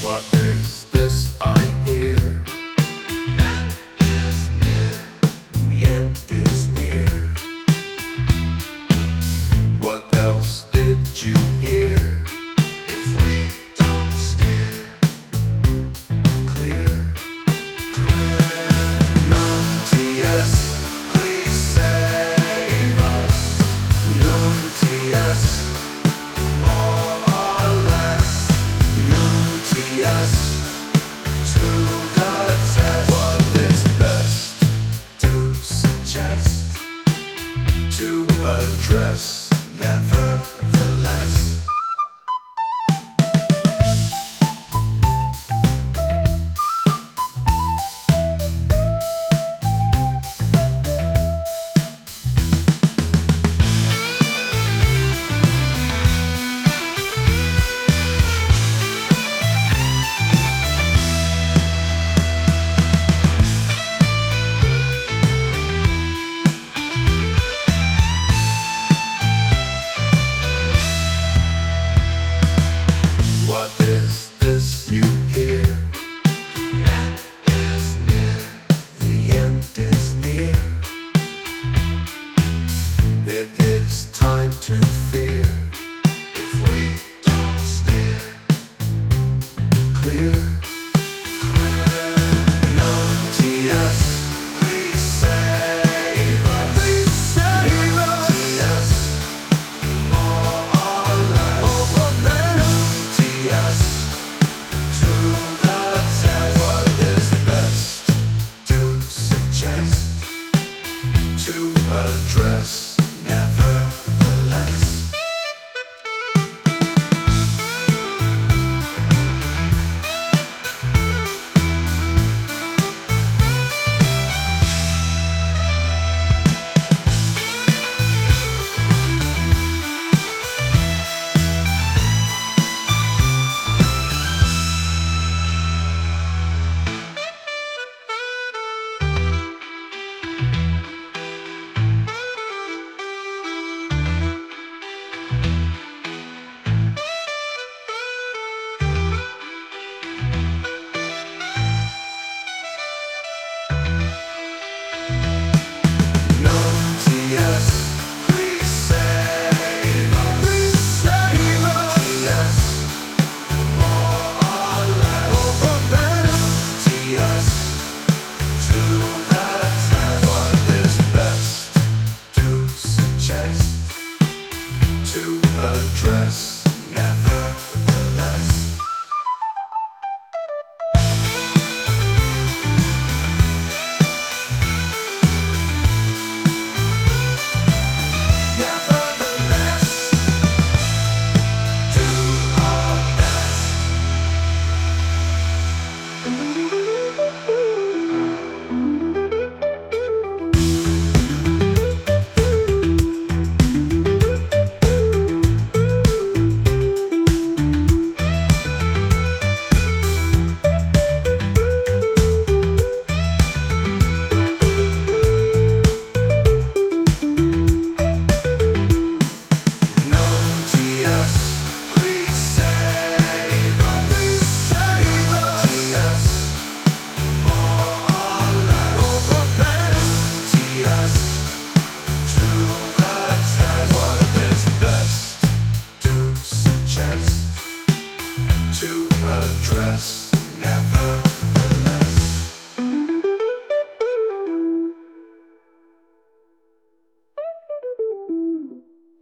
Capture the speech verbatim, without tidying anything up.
What is this I hear? The end is near. What else did you hear? If we don't steer clear, none T S, please save us. None T S, more or less. None T S, to the test. What is best to suggest, to address, nevertheless? What is this you hear? The end is near. The end is near. It is time to fear. If we don't steer clear, none T S, please save us. Please save us. T S, more or less. None T S, to the test. What is best to suggest, to address, nevertheless? None T S, please save us. Please save us. T S, more or less. T S, to the test. What is best to suggest, to address, nevertheless? Nevertheless, do our best. None T S, please save us. Please save us. T S, more or less. T S, to the test. What is best to suggest, to address, never